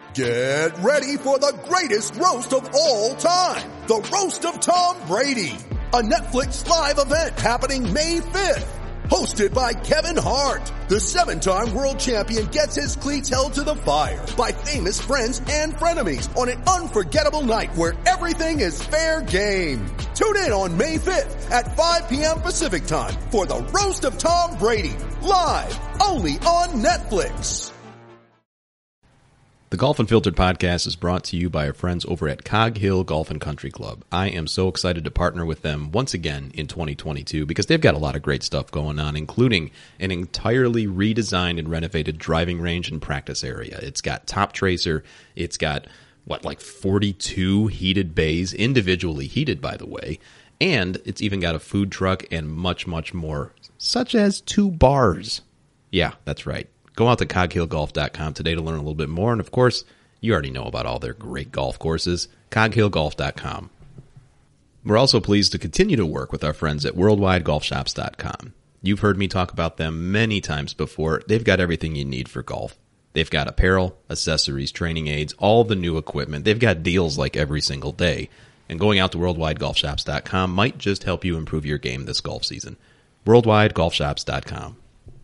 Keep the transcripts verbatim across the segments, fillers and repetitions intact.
Get ready for the greatest roast of all time. The Roast of Tom Brady. A Netflix live event happening May fifth. Hosted by Kevin Hart. The seven-time world champion gets his cleats held to the fire by famous friends and frenemies on an unforgettable night where everything is fair game. Tune in on May fifth at five p.m. Pacific time for the Roast of Tom Brady. Live only on Netflix. The Golf Unfiltered podcast is brought to you by our friends over at Cog Hill Golf and Country Club. I am so excited to partner with them once again in twenty twenty-two because they've got a lot of great stuff going on, including an entirely redesigned and renovated driving range and practice area. It's got Top Tracer. It's got, what, like forty-two heated bays, individually heated, by the way. And it's even got a food truck and much, much more, such as two bars. Yeah, that's right. Go out to cog hill golf dot com today to learn a little bit more. And, of course, you already know about all their great golf courses. cog hill golf dot com. We're also pleased to continue to work with our friends at worldwide golf shops dot com. You've heard me talk about them many times before. They've got everything you need for golf. They've got apparel, accessories, training aids, all the new equipment. They've got deals like every single day. And going out to worldwide golf shops dot com might just help you improve your game this golf season. worldwide golf shops dot com.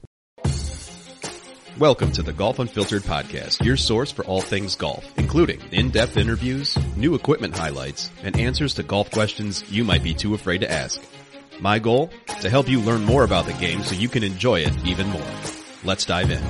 Welcome to the Golf Unfiltered podcast, your source for all things golf, including in-depth interviews, new equipment highlights, and answers to golf questions you might be too afraid to ask. My goal? To help you learn more about the game so you can enjoy it even more. Let's dive in.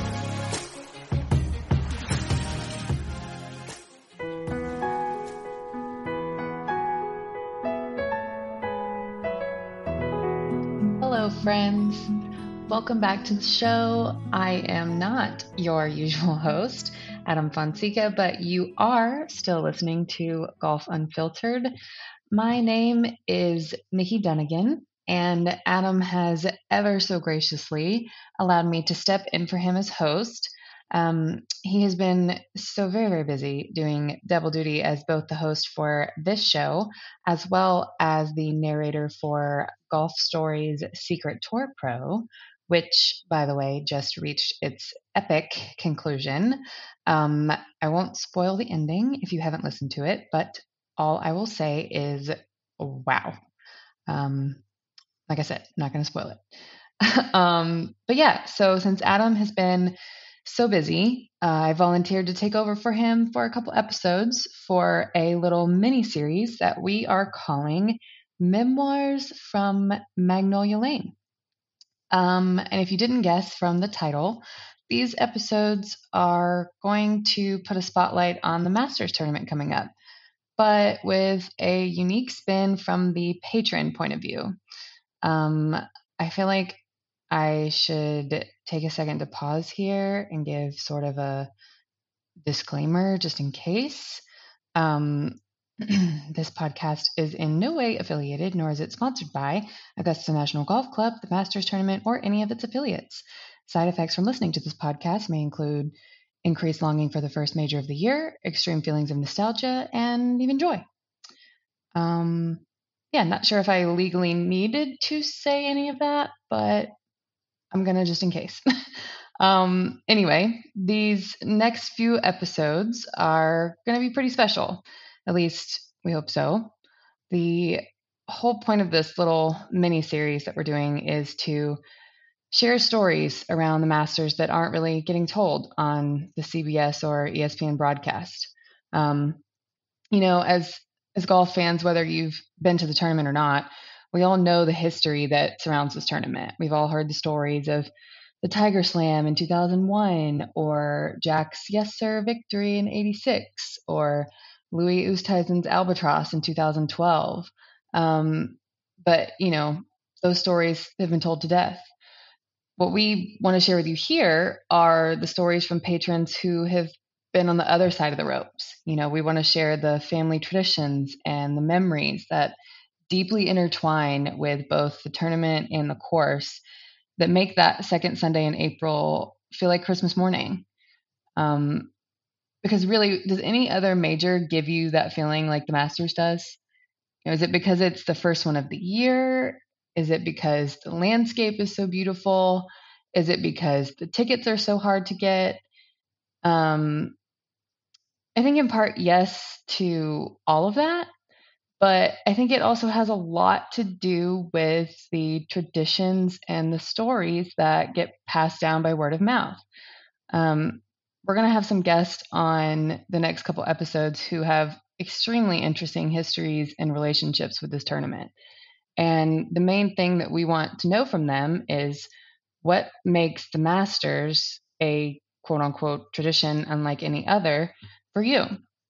Hello, friends. Welcome back to the show. I am not your usual host, Adam Fonseca, but you are still listening to Golf Unfiltered. My name is Nikki Dunnigan, and Adam has ever so graciously allowed me to step in for him as host. Um, he has been so very, very busy doing double duty as both the host for this show, as well as the narrator for Golf Stories Secret Tour Pro, which, by the way, just reached its epic conclusion. Um, I won't spoil the ending if you haven't listened to it, but all I will say is, wow. Um, like I said, not going to spoil it. um, but yeah, so since Adam has been so busy, uh, I volunteered to take over for him for a couple episodes for a little mini-series that we are calling Memoirs from Magnolia Lane. Um, and if you didn't guess from the title, these episodes are going to put a spotlight on the Masters tournament coming up, but with a unique spin from the patron point of view. Um, I feel like I should take a second to pause here and give sort of a disclaimer just in case. Um, This podcast is in no way affiliated, nor is it sponsored by Augusta National Golf Club, the Masters Tournament, or any of its affiliates. Side effects from listening to this podcast may include increased longing for the first major of the year, extreme feelings of nostalgia, and even joy. Um, yeah, not sure if I legally needed to say any of that, but I'm going to just in case. um, anyway, these next few episodes are going to be pretty special. At least we hope so. The whole point of this little mini series that we're doing is to share stories around the Masters that aren't really getting told on the C B S or E S P N broadcast. Um, you know, as as golf fans, whether you've been to the tournament or not, we all know the history that surrounds this tournament. We've all heard the stories of the Tiger Slam in two thousand one, or Jack's Yes Sir victory in eighty-six, or Louis Oosthuizen's Albatross in two thousand twelve. Um, but, you know, those stories have been told to death. What we want to share with you here are the stories from patrons who have been on the other side of the ropes. You know, we want to share the family traditions and the memories that deeply intertwine with both the tournament and the course that make that second Sunday in April feel like Christmas morning. Um, Because really, does any other major give you that feeling like the Masters does? You know, is it because it's the first one of the year? Is it because the landscape is so beautiful? Is it because the tickets are so hard to get? Um, I think in part, yes to all of that. But I think it also has a lot to do with the traditions and the stories that get passed down by word of mouth. Um, we're going to have some guests on the next couple episodes who have extremely interesting histories and relationships with this tournament. And the main thing that we want to know from them is what makes the Masters a quote unquote tradition unlike any other for you.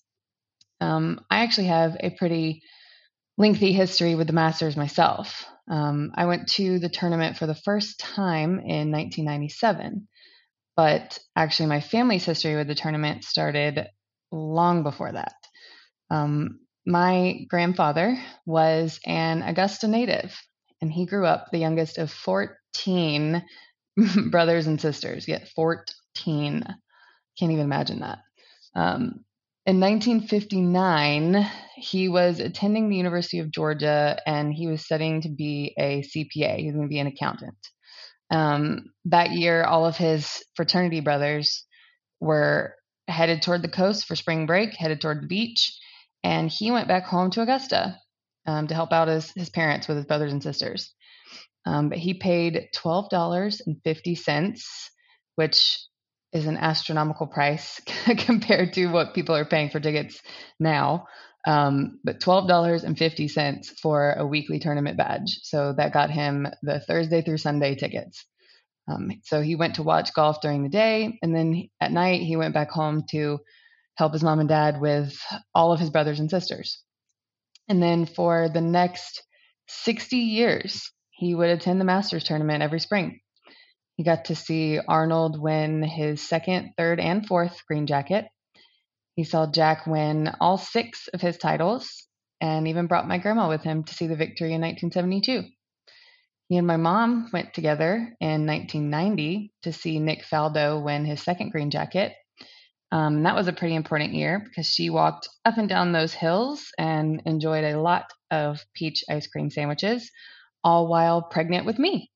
Um, I actually have a pretty lengthy history with the Masters myself. Um, I went to the tournament for the first time in nineteen ninety-seven, but actually my family's history with the tournament started long before that. Um, my grandfather was an Augusta native, and he grew up the youngest of fourteen brothers and sisters. Yet fourteen. Can't even imagine that. Um, in nineteen fifty-nine, he was attending the University of Georgia, and he was studying to be a C P A. He was going to be an accountant. Um, that year, all of his fraternity brothers were headed toward the coast for spring break, headed toward the beach, and he went back home to Augusta um, to help out his, his parents with his brothers and sisters. Um, but he paid twelve dollars and fifty cents, which is an astronomical price compared to what people are paying for tickets now. Um, but twelve dollars and fifty cents for a weekly tournament badge. So that got him the Thursday through Sunday tickets. Um, so he went to watch golf during the day, and then at night he went back home to help his mom and dad with all of his brothers and sisters. And then for the next sixty years, he would attend the Masters tournament every spring. He got to see Arnold win his second, third, and fourth green jacket. He saw Jack win all six of his titles, and even brought my grandma with him to see the victory in nineteen seventy-two. He and my mom went together in nineteen ninety to see Nick Faldo win his second green jacket. Um, that was a pretty important year because she walked up and down those hills and enjoyed a lot of peach ice cream sandwiches, all while pregnant with me.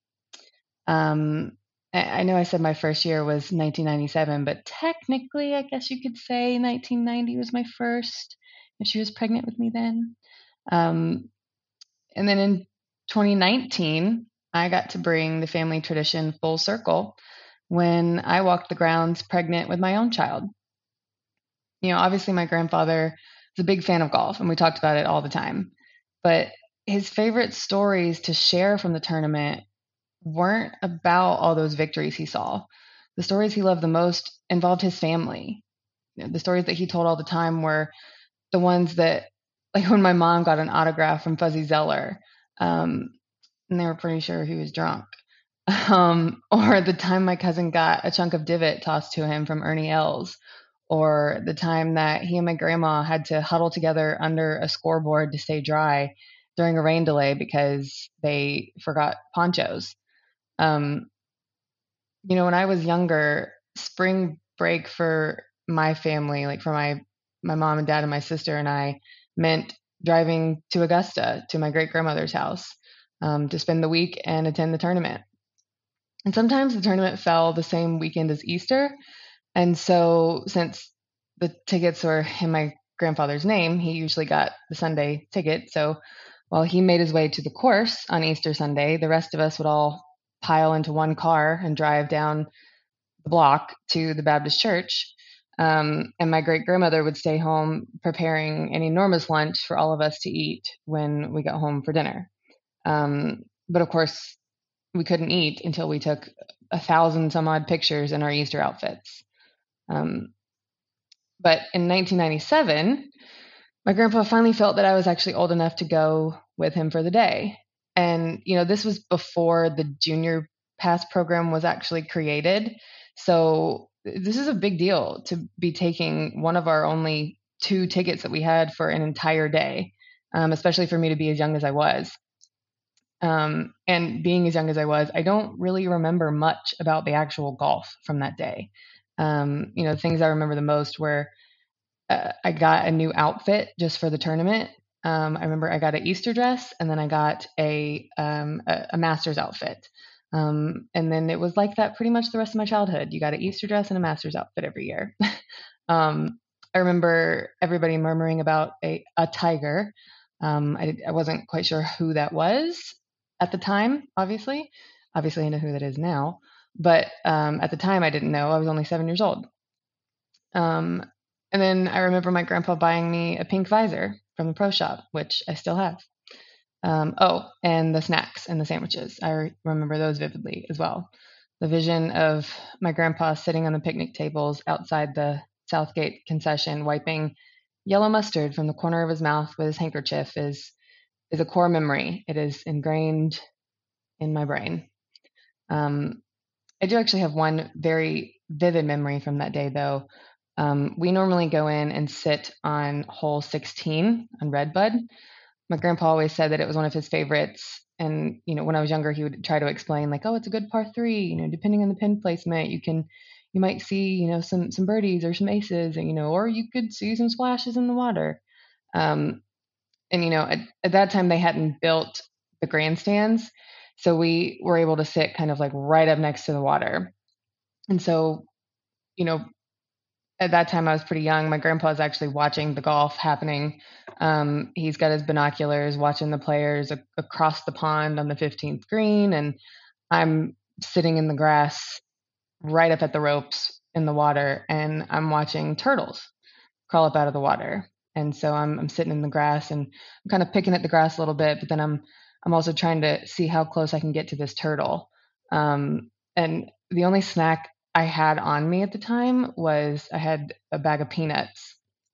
Um, I know I said my first year was nineteen ninety-seven, but technically, I guess you could say nineteen ninety was my first, if she was pregnant with me then. Um, and then in twenty nineteen, I got to bring the family tradition full circle when I walked the grounds pregnant with my own child. You know, obviously my grandfather is a big fan of golf, and we talked about it all the time. But his favorite stories to share from the tournament weren't about all those victories he saw. The stories he loved the most involved his family. You know, the stories that he told all the time were the ones that, like when my mom got an autograph from Fuzzy Zeller, um, and they were pretty sure he was drunk. Um, or the time my cousin got a chunk of divot tossed to him from Ernie Els. Or the time that he and my grandma had to huddle together under a scoreboard to stay dry during a rain delay because they forgot ponchos. Um, you know, when I was younger, spring break for my family, like for my, my mom and dad and my sister and I, meant driving to Augusta to my great grandmother's house um, to spend the week and attend the tournament. And sometimes the tournament fell the same weekend as Easter. And so since the tickets were in my grandfather's name, he usually got the Sunday ticket. So while he made his way to the course on Easter Sunday, the rest of us would all pile into one car and drive down the block to the Baptist church. Um, and my great grandmother would stay home preparing an enormous lunch for all of us to eat when we got home for dinner. Um, but of course, we couldn't eat until we took a thousand some odd pictures in our Easter outfits. Um, but in nineteen ninety-seven, my grandpa finally felt that I was actually old enough to go with him for the day. And, you know, this was before the Junior Pass program was actually created. So this is a big deal to be taking one of our only two tickets that we had for an entire day, um, especially for me to be as young as I was. Um, and being as young as I was, I don't really remember much about the actual golf from that day. Um, you know, the things I remember the most were uh, I got a new outfit just for the tournament. Um, I remember I got an Easter dress, and then I got a um, a, a Masters outfit. Um, and then it was like that pretty much the rest of my childhood. You got an Easter dress and a Masters outfit every year. um, I remember everybody murmuring about a, a tiger. Um, I, I wasn't quite sure who that was at the time, obviously. Obviously, I know who that is now. But um, at the time, I didn't know. I was only seven years old. Um, and then I remember my grandpa buying me a pink visor from the pro shop, which I still have. Um, oh, and the snacks and the sandwiches. I re- remember those vividly as well. The vision of my grandpa sitting on the picnic tables outside the Southgate concession, wiping yellow mustard from the corner of his mouth with his handkerchief, is is a core memory. It is ingrained in my brain. Um, I do actually have one very vivid memory from that day, though. Um, we normally go in and sit on hole sixteen on Redbud. My grandpa always said that it was one of his favorites. And, you know, when I was younger, he would try to explain like, oh, it's a good par three, you know, depending on the pin placement, you can, you might see, you know, some, some birdies or some aces, and, you know, or you could see some splashes in the water. Um, and, you know, at, at that time they hadn't built the grandstands. So we were able to sit kind of like right up next to the water. And so, you know, at that time I was pretty young. My grandpa was actually watching the golf happening. Um, he's got his binoculars watching the players a- across the pond on the fifteenth green, and I'm sitting in the grass right up at the ropes in the water, and I'm watching turtles crawl up out of the water. And so I'm I'm sitting in the grass and I'm kind of picking at the grass a little bit, but then I'm I'm also trying to see how close I can get to this turtle. Um, and the only snack I had on me at the time was I had a bag of peanuts.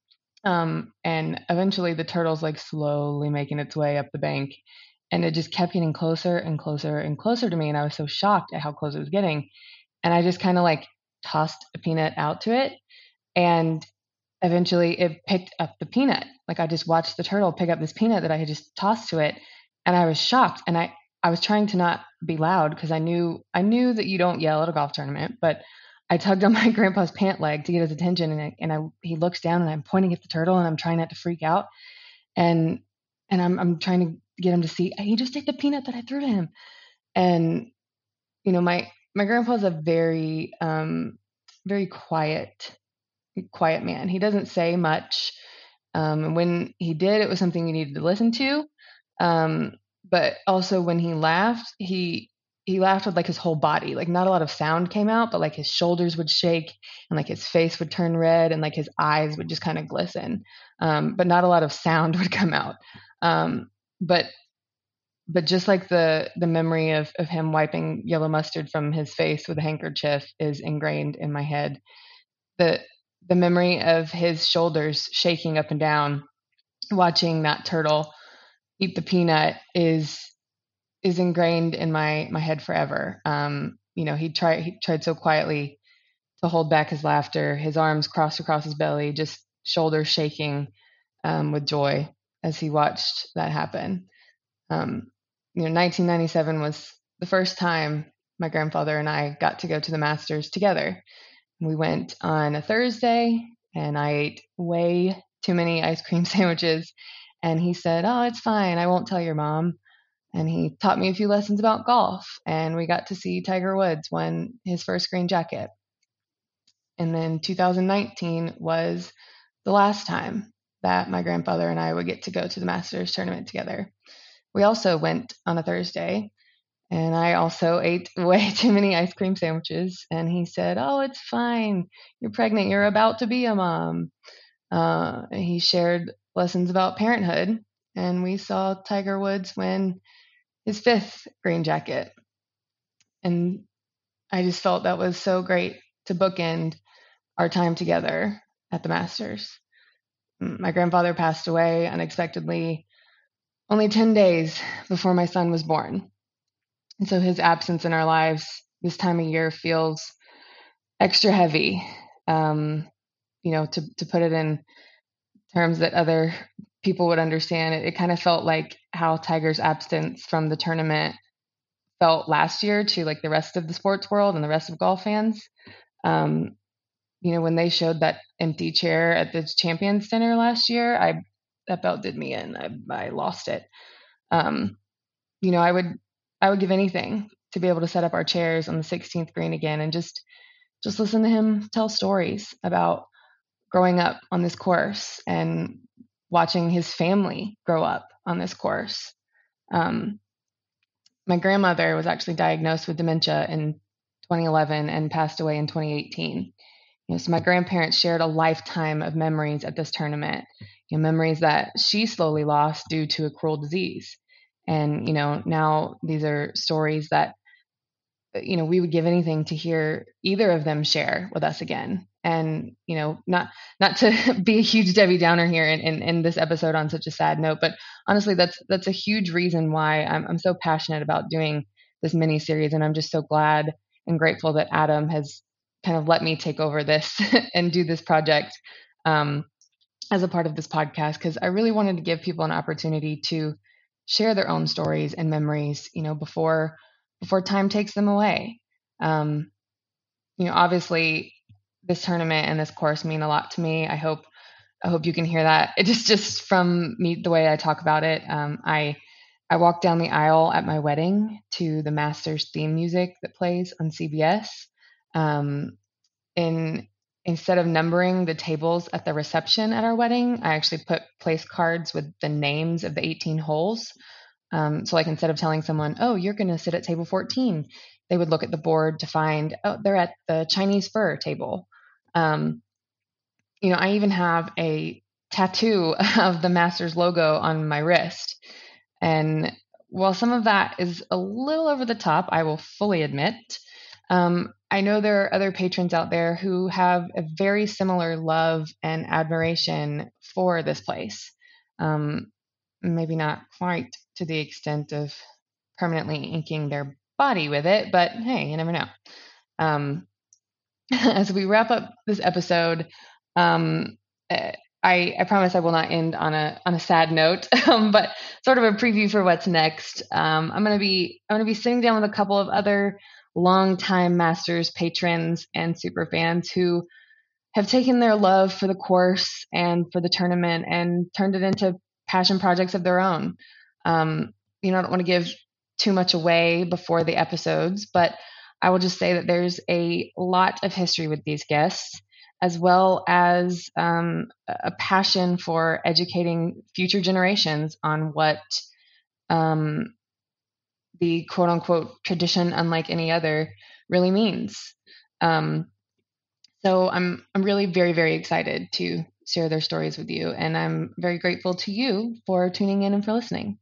Um, and eventually the turtle's like slowly making its way up the bank, and it just kept getting closer and closer and closer to me. And I was so shocked at how close it was getting. And I just kind of like tossed a peanut out to it. And eventually it picked up the peanut. Like I just watched the turtle pick up this peanut that I had just tossed to it, and I was shocked. And I, I was trying to not be loud because I knew I knew that you don't yell at a golf tournament, but I tugged on my grandpa's pant leg to get his attention, and I, and I he looks down, and I'm pointing at the turtle, and I'm trying not to freak out, and and I'm I'm trying to get him to see he just ate the peanut that I threw to him. And you know my my grandpa's a very um very quiet quiet man. He doesn't say much. Um, and when he did, it was something you needed to listen to. Um, but also when he laughed, he he laughed with like his whole body. Like not a lot of sound came out, but like his shoulders would shake and like his face would turn red and like his eyes would just kind of glisten. Um, but not a lot of sound would come out. Um, but but just like the the memory of of him wiping yellow mustard from his face with a handkerchief is ingrained in my head. The the memory of his shoulders shaking up and down, watching that turtle eat the peanut is is ingrained in my my head forever. Um, you know, he tried he tried so quietly to hold back his laughter, his arms crossed across his belly, just shoulders shaking um, with joy as he watched that happen. Um, you know, nineteen ninety-seven was the first time my grandfather and I got to go to the Masters together. We went on a Thursday, and I ate way too many ice cream sandwiches. And he said, "Oh, it's fine. I won't tell your mom." And he taught me a few lessons about golf. And we got to see Tiger Woods win his first green jacket. And then two thousand nineteen was the last time that my grandfather and I would get to go to the Masters tournament together. We also went on a Thursday. And I also ate way too many ice cream sandwiches. And he said, "Oh, it's fine. You're pregnant. You're about to be a mom." Uh, he shared lessons about parenthood. And we saw Tiger Woods win his fifth green jacket. And I just felt that was so great to bookend our time together at the Masters. My grandfather passed away unexpectedly only ten days before my son was born. And so his absence in our lives this time of year feels extra heavy. Um, you know, to, to put it in terms that other people would understand, it, it kind of felt like how Tiger's absence from the tournament felt last year to like the rest of the sports world and the rest of golf fans. Um, you know, when they showed that empty chair at the Champions Dinner last year, I that belt did me in. I, I lost it. Um, you know, I would I would give anything to be able to set up our chairs on the sixteenth green again and just just listen to him tell stories about growing up on this course and watching his family grow up on this course. Um, my grandmother was actually diagnosed with dementia in twenty eleven and passed away in twenty eighteen. You know, so my grandparents shared a lifetime of memories at this tournament, you know, memories that she slowly lost due to a cruel disease. And, you know, now these are stories that, you know, we would give anything to hear either of them share with us again. And, you know, not not to be a huge Debbie Downer here in, in, in this episode on such a sad note, but honestly, that's that's a huge reason why I'm I'm so passionate about doing this mini series. And I'm just so glad and grateful that Adam has kind of let me take over this and do this project um, as a part of this podcast, because I really wanted to give people an opportunity to share their own stories and memories, you know, before before time takes them away. Um, you know, obviously, this tournament and this course mean a lot to me. I hope I hope you can hear that. It just just from me, the way I talk about it. Um, I I walked down the aisle at my wedding to the Masters theme music that plays on C B S. Um, in instead of numbering the tables at the reception at our wedding, I actually put place cards with the names of the eighteen holes. Um, so like instead of telling someone, oh, you're going to sit at table fourteen, they would look at the board to find, oh, they're at the Chinese fur table. Um, you know, I even have a tattoo of the Masters logo on my wrist. And while some of that is a little over the top, I will fully admit, um, I know there are other patrons out there who have a very similar love and admiration for this place. Um, maybe not quite to the extent of permanently inking their body with it, but hey, you never know. Um, as we wrap up this episode, um, I, I promise I will not end on a on a sad note, um, but sort of a preview for what's next. Um, I'm gonna be I'm gonna be sitting down with a couple of other longtime Masters patrons and super fans who have taken their love for the course and for the tournament and turned it into passion projects of their own. Um, you know, I don't want to give too much away before the episodes, but I will just say that there's a lot of history with these guests, as well as um, a passion for educating future generations on what um, the quote unquote tradition unlike any other really means. Um, so I'm I'm really very, very excited to share their stories with you. And I'm very grateful to you for tuning in and for listening.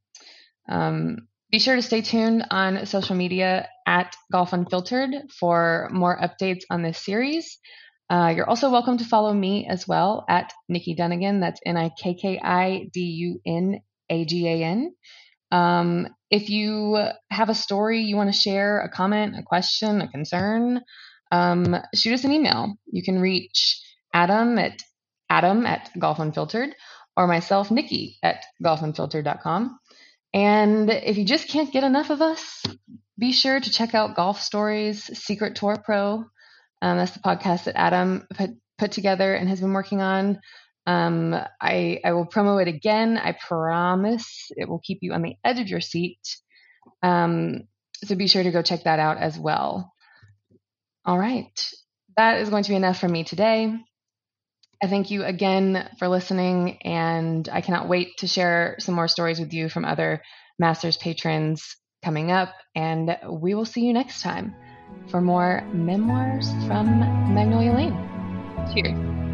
Um, be sure to stay tuned on social media at Golf Unfiltered for more updates on this series. Uh, you're also welcome to follow me as well at Nikki Dunnigan. That's N I K K I D U N A G A N. Um, if you have a story you want to share, a comment, a question, a concern, um, shoot us an email. You can reach Adam at Adam at Golf Unfiltered or myself, Nikki at golf unfiltered dot com. And if you just can't get enough of us, be sure to check out Golf Stories Secret Tour Pro. Um, that's the podcast that Adam put, put together and has been working on. Um, I, I will promo it again. I promise it will keep you on the edge of your seat. Um, so be sure to go check that out as well. All right. That is going to be enough from me today. I thank you again for listening, and I cannot wait to share some more stories with you from other Masters patrons coming up, and we will see you next time for more Memoirs from Magnolia Lane. Cheers.